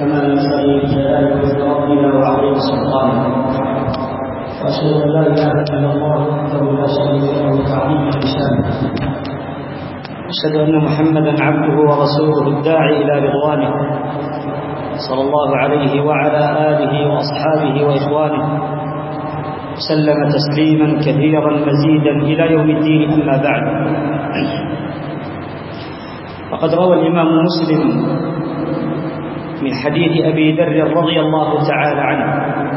كما ينبغي لجلال وجه ربنا وعظيم سلطانه. واشهد ان لا اله الا الله وحده لا شريك له تعظيما لشانه. اشهد ان محمدا عبده ورسوله الداعي الى رضوانه صلى الله عليه وعلى اله واصحابه واخوانه وسلم تسليما كثيرا مزيدا الى يوم الدين. اما بعد، فقد روى الامام مسلم من حديث أبي ذر رضي الله تعالى عنه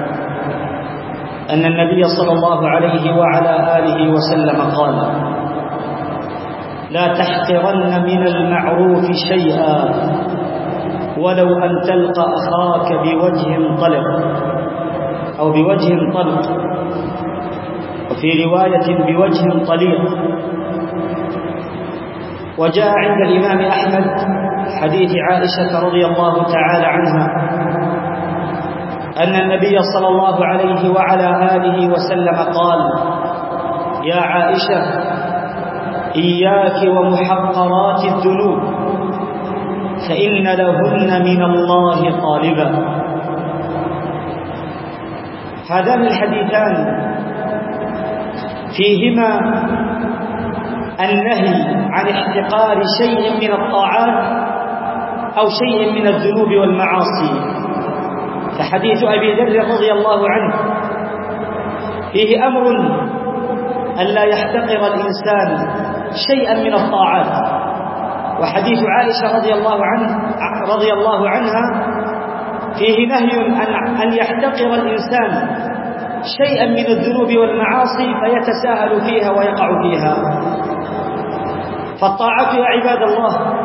أن النبي صلى الله عليه وعلى آله وسلم قال: لا تحقرن من المعروف شيئا ولو أن تلقى أخاك بوجه طلق أو بوجه طلق، وفي رواية بوجه طليق. وجاء عند الإمام أحمد حديث عائشة رضي الله تعالى عنها أن النبي صلى الله عليه وعلى آله وسلم قال: يا عائشة إياك ومحقرات الذنوب فإن لهن من الله طالبا. هذان الحديثان فيهما النهي عن احتقار شيء من الطاعات أو شيء من الذنوب والمعاصي. فحديث أبي ذر رضي الله عنه فيه أمر أن لا يحتقر الإنسان شيئا من الطاعات، وحديث عائشة رضي الله عنها فيه نهي أن يحتقر الإنسان شيئا من الذنوب والمعاصي فيتساهل فيها ويقع فيها. فالطاعات يا عباد الله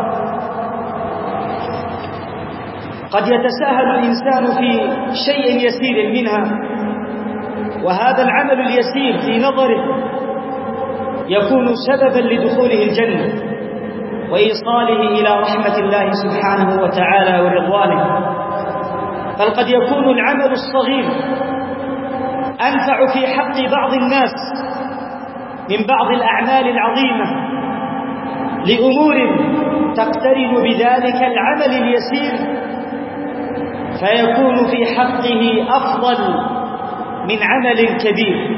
قد يتساهل الإنسان في شيء يسير منها، وهذا العمل اليسير في نظره يكون سببا لدخوله الجنة وإيصاله إلى رحمة الله سبحانه وتعالى ورضوانه. بل قد يكون العمل الصغير أنفع في حق بعض الناس من بعض الأعمال العظيمة لأمور تقترن بذلك العمل اليسير، فيكون في حقه أفضل من عمل كبير.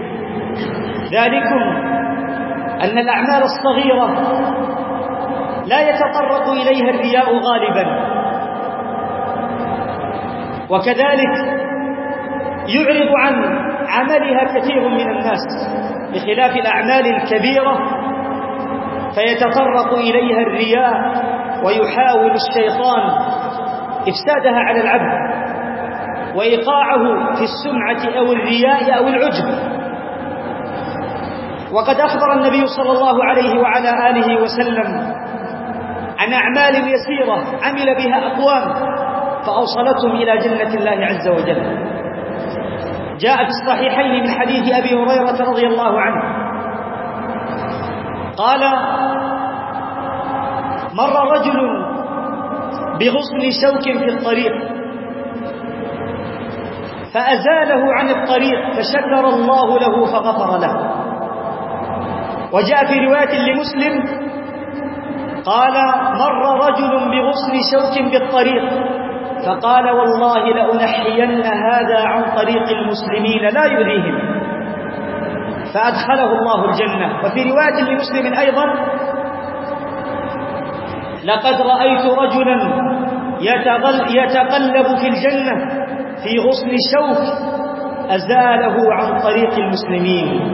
ذلكم أن الأعمال الصغيرة لا يتطرق إليها الرياء غالبا، وكذلك يعرض عن عملها كثير من الناس، بخلاف الأعمال الكبيرة فيتطرق إليها الرياء ويحاول الشيطان إفسادها على العبد وإيقاعه في السمعة أو الرياء أو العجب. وقد أخبر النبي صلى الله عليه وعلى آله وسلم عن أعمال يسيرة عمل بها أقوام فأوصلتهم إلى جنة الله عز وجل. جاء في الصحيحين من حديث أبي هريرة رضي الله عنه قال: مر رجل بغصن شوك في الطريق فأزاله عن الطريق فشكر الله له فغفر له. وجاء في رواية لمسلم قال: مر رجل بغصن شوك بالطريق فقال: والله لأنحين هذا عن طريق المسلمين لا يؤذيهم، فأدخله الله الجنة. وفي رواية لمسلم أيضا: لقد رأيت رجلا يتقلب في الجنة في غصن شوك أزاله عن طريق المسلمين.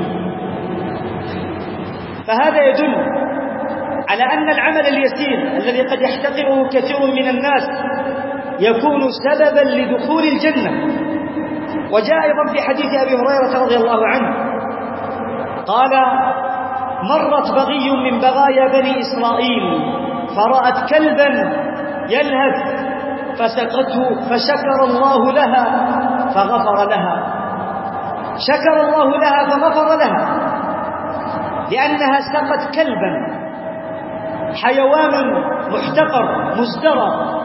فهذا يدل على أن العمل اليسير الذي قد يحتقره كثير من الناس يكون سببا لدخول الجنة. وجاء أيضا في حديث أبي هريرة رضي الله عنه قال: مرت بغي من بغايا بني إسرائيل فرأت كلبا يلهث فسقته فشكر الله لها فغفر لها. شكر الله لها فغفر لها لأنها سقت كلبا، حيوان محتقر مزدرى،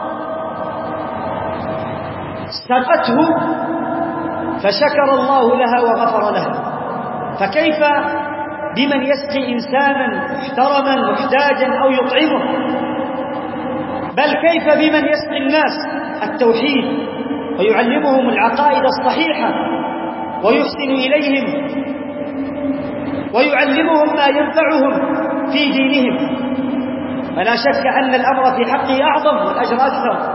سقته فشكر الله لها وغفر لها. فكيف بمن يسقي إنسانا محترما محتاجا أو يطعمه؟ بل كيف بمن يسقي الناس التوحيد ويعلمهم العقائد الصحيحة ويحسن إليهم ويعلمهم ما ينفعهم في دينهم، فلا شك أن الأمر في حقه أعظم والأجر أكثر.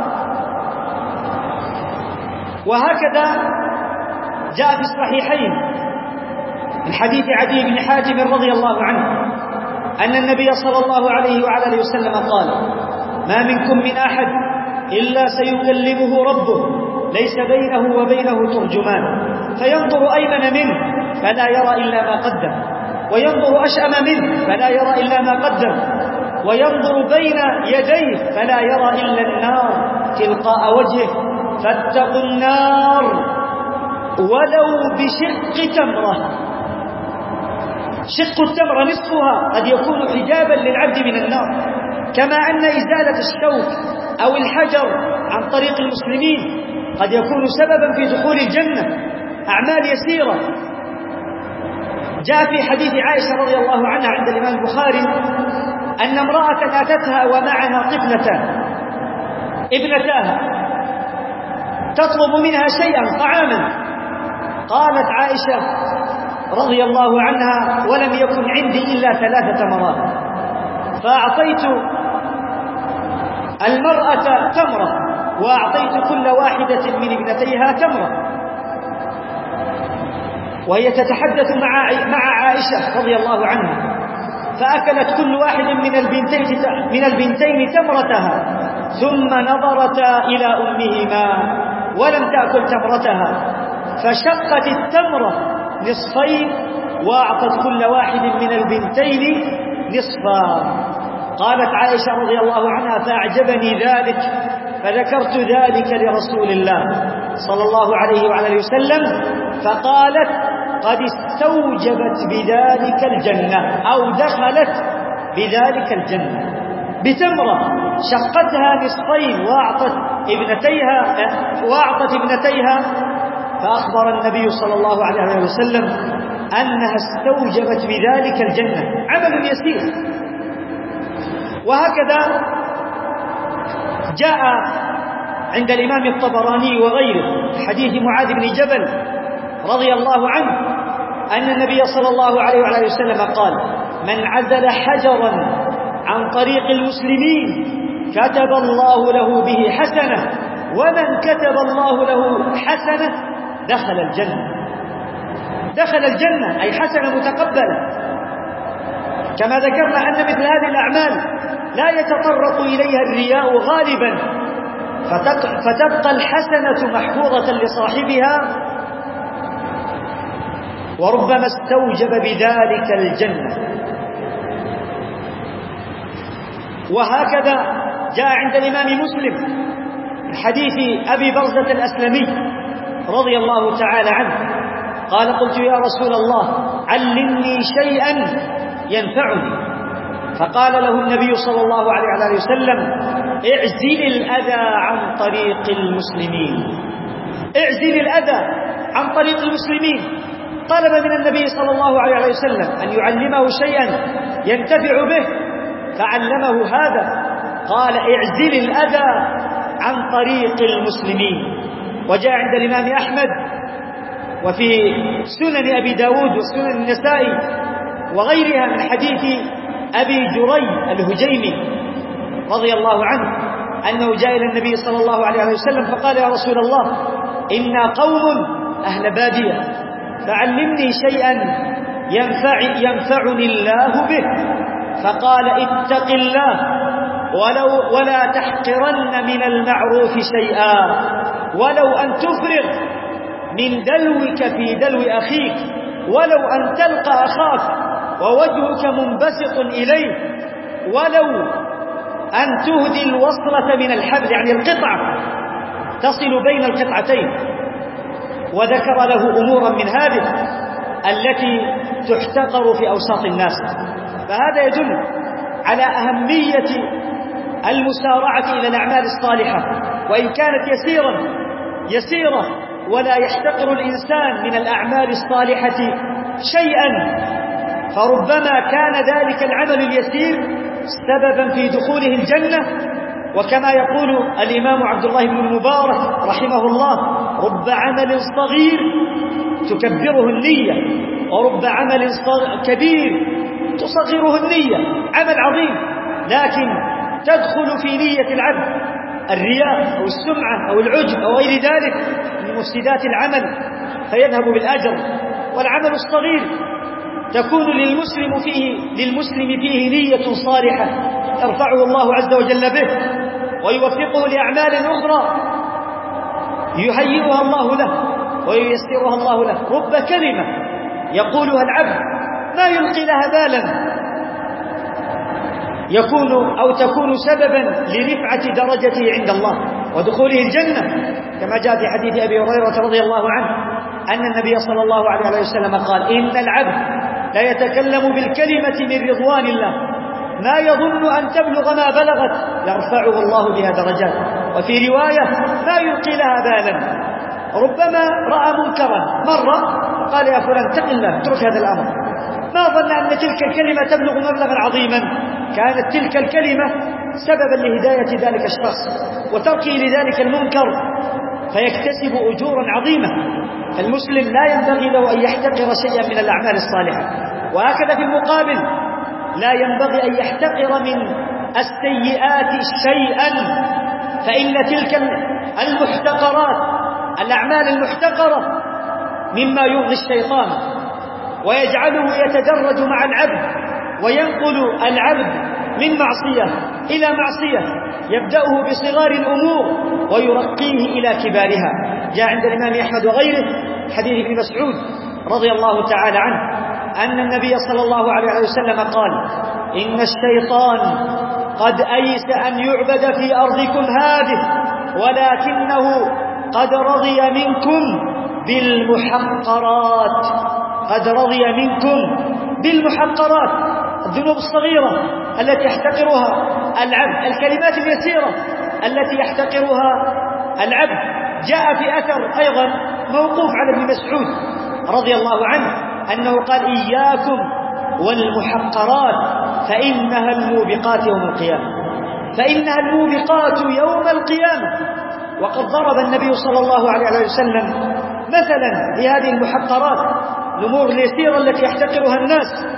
وهكذا جاء في الصحيحين من حديث عدي بن حاتم رضي الله عنه أن النبي صلى الله عليه وعلى آله وسلم قال: ما منكم من أحد إلا سيكلمه ربه ليس بينه وبينه ترجمان، فينظر أيمن منه فلا يرى إلا ما قدم، وينظر أشأم منه فلا يرى إلا ما قدم، وينظر بين يديه فلا يرى إلا النار تلقاء وجهه، فاتقوا النار ولو بشق تمرة. شق التمرة نصفها قد يكون حجابا للعبد من النار، كما أن إزالة الشوك أو الحجر عن طريق المسلمين قد يكون سببا في دخول الجنة، أعمال يسيرة. جاء في حديث عائشة رضي الله عنها عند الإمام البخاري أن امرأة أتتها ومعها ابنتاها تطلب منها شيئا طعاما، قالت عائشة رضي الله عنها: ولم يكن عندي إلا 3 تمرات، فأعطيت المرأة تمرة وأعطيت كل واحدة من ابنتيها تمرة، وهي تتحدث مع عائشة رضي الله عنها، فأكلت كل واحد من البنتين تمرتها، ثم نظرتا إلى أمهما ولم تأكل تمرتها، فشقت التمرة نصفين وأعطت كل واحد من البنتين نصفا. قالت عائشة رضي الله عنها: فأعجبني ذلك، فذكرت ذلك لرسول الله صلى الله عليه وعلى وسلم، فقالت: قد استوجبت بذلك الجنة، أو دخلت بذلك الجنة، بتمرة شقتها نصفين وأعطت ابنتيها. فأخبر النبي صلى الله عليه وسلم أنها استوجبت بذلك الجنة، عمل يسير. وهكذا جاء عند الإمام الطبراني وغيره حديث معاذ بن جبل رضي الله عنه أن النبي صلى الله عليه وعلى وسلم قال: من عزل حجرا عن طريق المسلمين كتب الله له به حسنة، ومن كتب الله له حسنة دخل الجنة، أي حسنة متقبلة. كما ذكرنا أن مثل هذه الأعمال لا يتطرق إليها الرياء غالبا، فتبقى الحسنة محفوظة لصاحبها، وربما استوجب بذلك الجنة. وهكذا جاء عند الإمام مسلم من حديث أبي برزة الأسلمي رضي الله تعالى عنه قال: قلت يا رسول الله علمني شيئا ينفعني، فقال له النبي صلى الله عليه وسلم: اعزل الأذى عن طريق المسلمين. اعزل الأذى عن طريق المسلمين. طلب من النبي صلى الله عليه وسلم أن يعلمه شيئا ينتفع به، فعلمه هذا، قال: اعزل الأذى عن طريق المسلمين. وجاء عند الإمام أحمد وفي سنن أبي داود وسنن النسائي وغيرها من حديث أبي جري الهجيمي رضي الله عنه أنه جاء إلى النبي صلى الله عليه وسلم فقال: يا رسول الله إنا قوم أهل بادية، فعلمني شيئا ينفعني الله به. فقال: اتق الله ولا تحقرن من المعروف شيئا، ولو أن تفرغ من دلوك في دلو أخيك، ولو أن تلقى أخاك ووجهك منبسط إليه، ولو أن تهدي الوصلة من الحبل، يعني القطعة تصل بين القطعتين. وذكر له أمورا من هذه التي تحتقر في أوساط الناس. فهذا يدل على أهمية المسارعة إلى الأعمال الصالحة، وإن كانت يسيرة، ولا يحتقر الإنسان من الأعمال الصالحة شيئا، فربما كان ذلك العمل اليسير سببا في دخوله الجنة، وكما يقول الإمام عبد الله بن المبارك رحمه الله: رب عمل صغير تكبره النية، ورب عمل كبير تصغره النية. عمل عظيم لكن تدخل في نية العبد الرياء أو السمعة أو العجب أو غير ذلك من مفسدات العمل فيذهب بالأجر. والعمل الصغير تكون للمسلم فيه نية صالحة يرفعه الله عز وجل به ويوفقه لأعمال أخرى يهيئها الله له وييسرها الله له. رب كلمة يقولها العبد ما يلقي لها بالا تكون سببا لرفعة درجته عند الله ودخوله الجنة، كما جاء في حديث أبي هريرة رضي الله عنه أن النبي صلى الله عليه وسلم قال: إن العبد لا يتكلم بالكلمة من رضوان الله ما يظن أن تبلغ ما بلغت يرفعه الله بها درجات. وفي رواية: ما يلقي لها بالا. ربما رأى منكرا مرة قال: يا فلان اتق الله اترك هذا الأمر، ما ظن أن تلك الكلمة تبلغ مبلغا عظيما، كانت تلك الكلمة سببا لهداية ذلك الشخص وتركه لذلك المنكر فيكتسب أجورا عظيمة. المسلم لا ينبغي له أن يحتقر شيئا من الأعمال الصالحة، وهكذا في المقابل لا ينبغي أن يحتقر من السيئات شيئا، فإن تلك المحتقرات الأعمال المحتقرة مما يرضي الشيطان ويجعله يتدرج مع العبد وينقل العبد من معصية إلى معصية، يبدأه بصغار الأمور ويرقيه إلى كبارها. جاء عند الإمام أحمد وغيره حديث ابن مسعود رضي الله تعالى عنه أن النبي صلى الله عليه وسلم قال: إن الشيطان قد أيس أن يعبد في أرضكم هذه، ولكنه قد رضي منكم بالمحقرات. قد رضي منكم بالمحقرات، الذنوب الصغيرة التي يحتقرها العبد، الكلمات اليسيرة التي يحتقرها العبد. جاء في أثر أيضا موقوف على ابن مسعود رضي الله عنه أنه قال: إياكم والمحقرات فإنها الموبقات يوم القيامة. فإنها الموبقات يوم القيامة. وقد ضرب النبي صلى الله عليه وسلم مثلا لهذه المحقرات، الأمور اليسيرة التي يحتقرها الناس.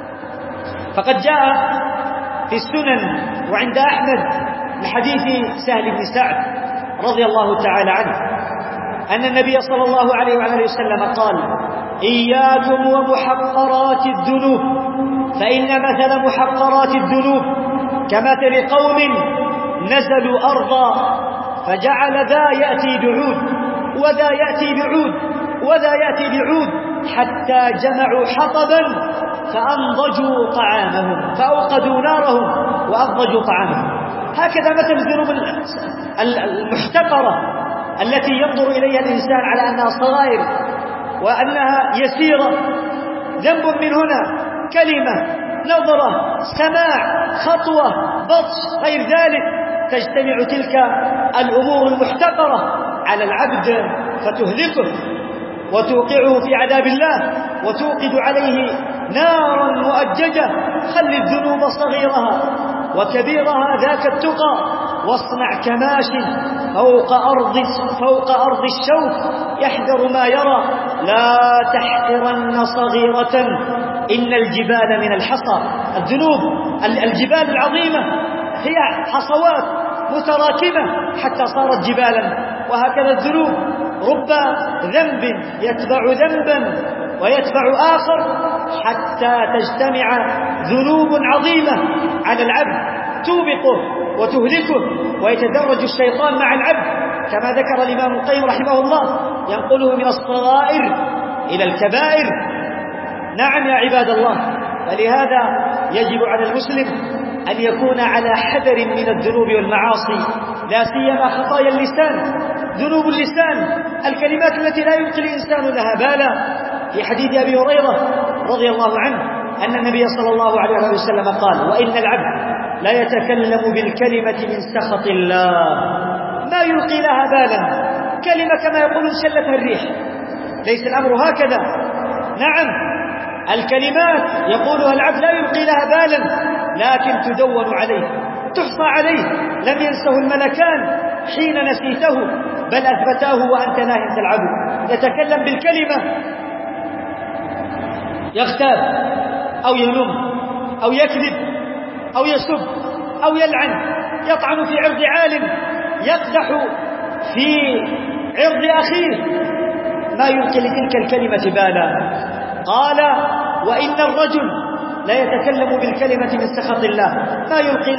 فقد جاء في السنن وعند أحمد لحديث سهل بن سعد رضي الله تعالى عنه أن النبي صلى الله عليه وسلم قال: إياكم ومحقرات الذنوب، فإن مثل محقرات الذنوب كمثل قوم نزلوا أرضا فجعل ذا يأتي بعود وذا يأتي بعود وذا يأتي بعود حتى جمعوا حطبا فأنضجوا طعامهم، فأوقدوا نارهم وأنضجوا طعامهم. هكذا مثل الذنوب المحتقرة التي ينظر إليها الإنسان على أنها صغائر وأنها يسيرة. ذنب من هنا، كلمة، نظرة، سماع، خطوة، بطش، غير ذلك، تجتمع تلك الأمور المحتقرة على العبد فتهلكه وتوقعه في عذاب الله وتوقد عليه نارا مؤججة. خل الذنوب صغيرها وكبيرها ذاك التقى، واصنع كماش فوق أرض الشوك يحذر ما يرى، لا تحقرن صغيرة إن الجبال من الحصى. الذنوب الجبال العظيمة هي حصوات متراكمة حتى صارت جبالا، وهكذا الذنوب رب ذنب يتبع ذنبا ويتبع آخر حتى تجتمع ذنوب عظيمة على العبد توبقه وتهلكه، ويتدرج الشيطان مع العبد كما ذكر الإمام القيم رحمه الله، ينقله من الصغائر إلى الكبائر. نعم يا عباد الله، فلهذا يجب على المسلم أن يكون على حذر من الذنوب والمعاصي، لا سيما خطايا اللسان، ذنوب اللسان، الكلمات التي لا يلقي الإنسان لها بالا. في حديث أبي هريرة رضي الله عنه أن النبي صلى الله عليه وسلم قال: وإن العبد لا يتكلم بالكلمة من سخط الله ما يلقي لها بالا، كلمة كما يقول انشلتها الريح. ليس الأمر هكذا. نعم، الكلمات يقولها العبد لا يلقي لها بالا، لكن تدون عليه، تحصى عليه، لم ينسه الملكان حين نسيته، بل أثبتاه وأنت ناهٍ تلعب. يتكلم بالكلمة، يغتاب أو ينم أو يكذب أو يسب أو يلعن، يطعن في عرض عالم، يقدح في عرض أخيه، ما يلقي لتلك الكلمة بالا. قال: وإن الرجل لا يتكلم بالكلمة من سخط الله ما يلقي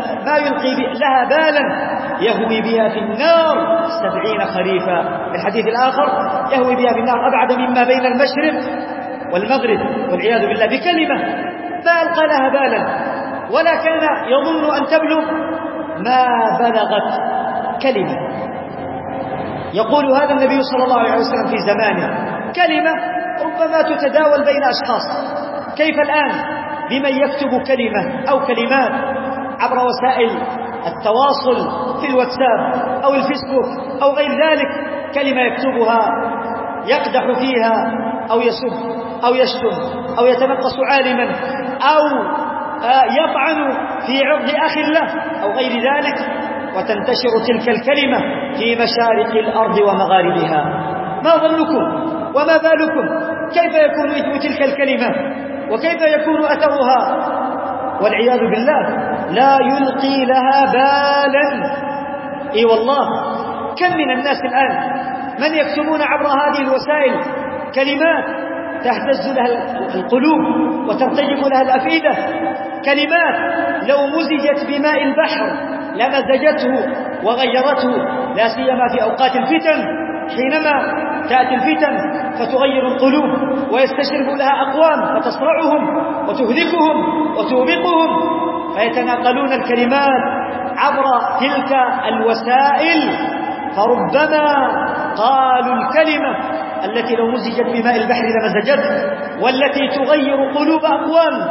لها بالا يهوي بها في النار 70 خريفا. في الحديث الآخر: يهوي بها في النار أبعد مما بين المشرق والمغرب والعياذ بالله، بكلمة ما ألقى لها بالا ولا كان يظن أن تبلغ ما بلغت كلمة. يقول هذا النبي صلى الله عليه وسلم في زمانه: كلمة ربما تتداول بين أشخاص. كيف الآن بمن يكتب كلمة أو كلمات عبر وسائل التواصل في الواتساب أو الفيسبوك أو غير ذلك، كلمة يكتبها يقدح فيها أو يسب أو يشتم أو يتنقص عالما أو يطعن في عرض أخ له أو غير ذلك، وتنتشر تلك الكلمة في مشارق الأرض ومغاربها. ما ظنكم وما بالكم؟ كيف يكون إثم تلك الكلمة وكيف يكون أثرها؟ والعياذ بالله لا يلقي لها بالا. إي والله، كم من الناس الآن من يكتبون عبر هذه الوسائل كلمات تهتز لها القلوب وترتجف لها الأفئدة، كلمات لو مزجت بماء البحر لمزجته وغيرته، لا سيما في أوقات الفتن، حينما تأتي الفتن فتغير القلوب ويستشرف لها أقوام فتصرعهم وتهلكهم وتوبقهم، فيتناقلون الكلمات عبر تلك الوسائل، فربما قالوا الكلمة التي لو مزجت بماء البحر لمزجته، والتي تغير قلوب أقوام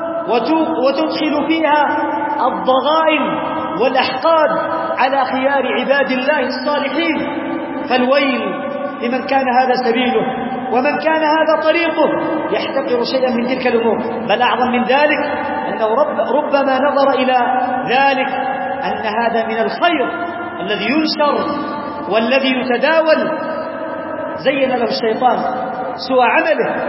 وتدخل فيها الضغائن والأحقاد على خيار عباد الله الصالحين. فالويل لمن كان هذا سبيله ومن كان هذا طريقه يحتقر شيئا من تلك الأمور. بل أعظم من ذلك أنه ربما نظر إلى ذلك أن هذا من الخير الذي ينشر والذي يتداول، زين له الشيطان سوء عمله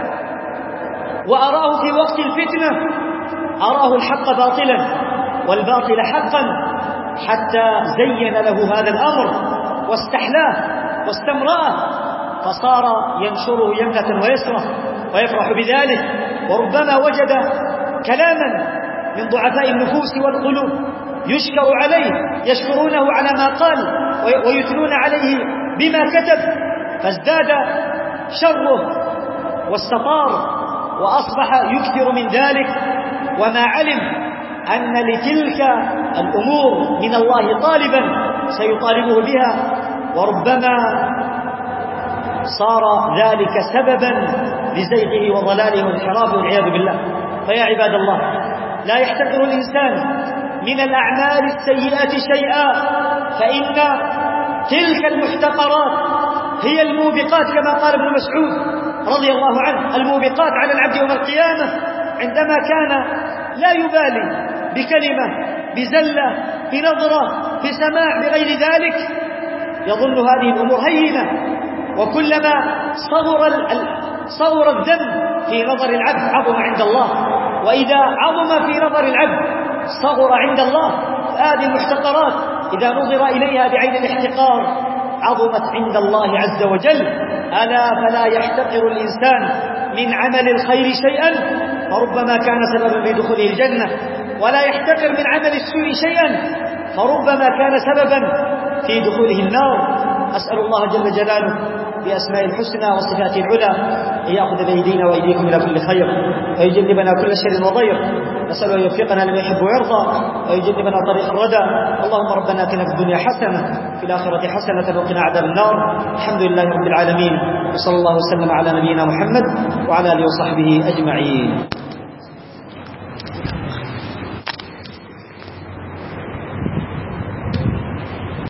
وأراه في وقت الفتنة، أراه الحق باطلا والباطل حقا، حتى زين له هذا الأمر واستحلاه واستمرأه، فصار ينشره يمنة ويسرة ويفرح بذلك. وربما وجد كلاما من ضعفاء النفوس والقلوب يشكر عليه، يشكرونه على ما قال ويثنون عليه بما كتب، فازداد شره واستطار وأصبح يكثر من ذلك، وما علم أن لتلك الأمور من الله طالبا سيطالبه بها، وربما صار ذلك سببا لزيغه وضلاله وانحرافه والعياذ بالله. فيا عباد الله، لا يحتقر الإنسان من الأعمال السيئة شيئا، فإن تلك المحتقرات هي الموبقات كما قال ابن مسعود رضي الله عنه، الموبقات على العبد يوم القيامة، عندما كان لا يبالي بكلمة، بزلة، بنظرة، بسماع، بغير ذلك، يظن هذه الأمور هينة، وكلما صغر الذنب في نظر العبد عظم عند الله، وإذا عظم في نظر العبد صغر عند الله. هذه المحتقرات إذا نظر إليها بعين الاحتقار عظمت عند الله عز وجل. ألا فلا يحتقر الإنسان من عمل الخير شيئا فربما كان سببا في دخوله الجنة، ولا يحتقر من عمل السوء شيئا فربما كان سببا في دخوله النار. أسأل الله جل جلاله بأسماء الحسنى وصفاته العلى أن يأخذ بأيدينا وأيديكم إلى كل خير ويجنبنا كل شر وضير. نسأل أن يوفقنا لما يحب ويرضى ويجنبنا طريق الردى. اللهم ربنا آتنا في الدنيا حسنة في الآخرة حسنة وقنا عذاب النار. الحمد لله رب العالمين، وصلى الله وسلم على نبينا محمد وعلى آله وصحبه أجمعين.